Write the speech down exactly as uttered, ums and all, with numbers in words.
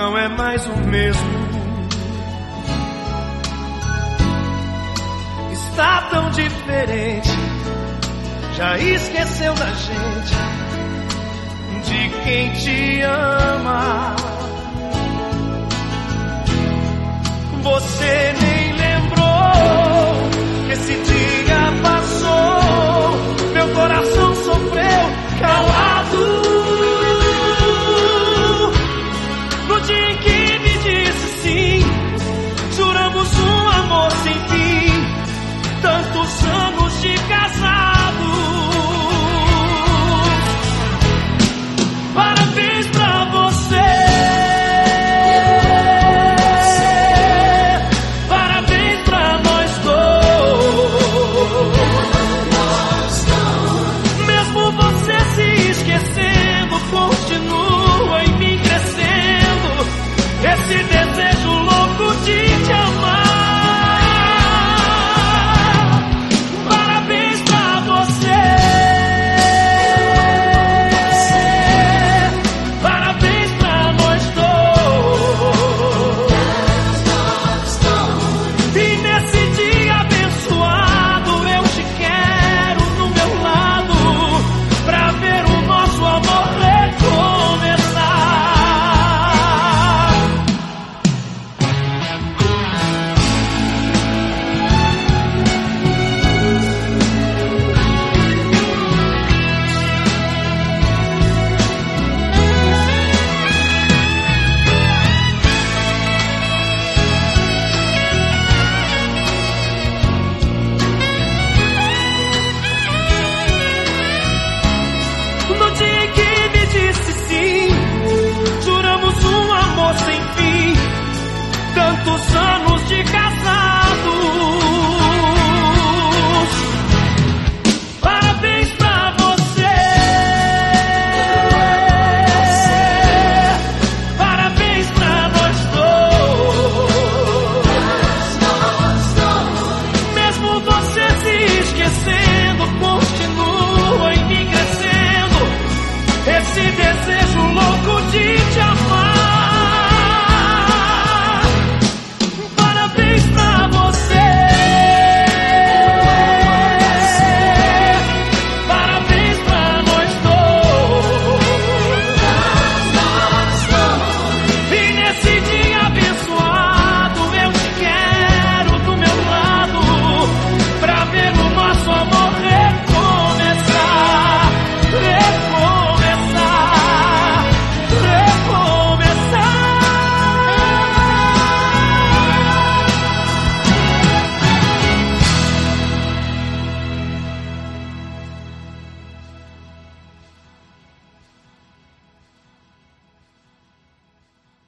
não é mais o mesmo. Está tão diferente, já esqueceu da gente, de quem te ama. Você nem lembrou que esse dia passou, meu coração sofreu calado. No dia em que me disse sim, juramos um amor sem fim, tantos anos de casado. Parabéns pra você, parabéns pra nós dois. Mesmo você se esquecendo, continua em mim crescendo. Esse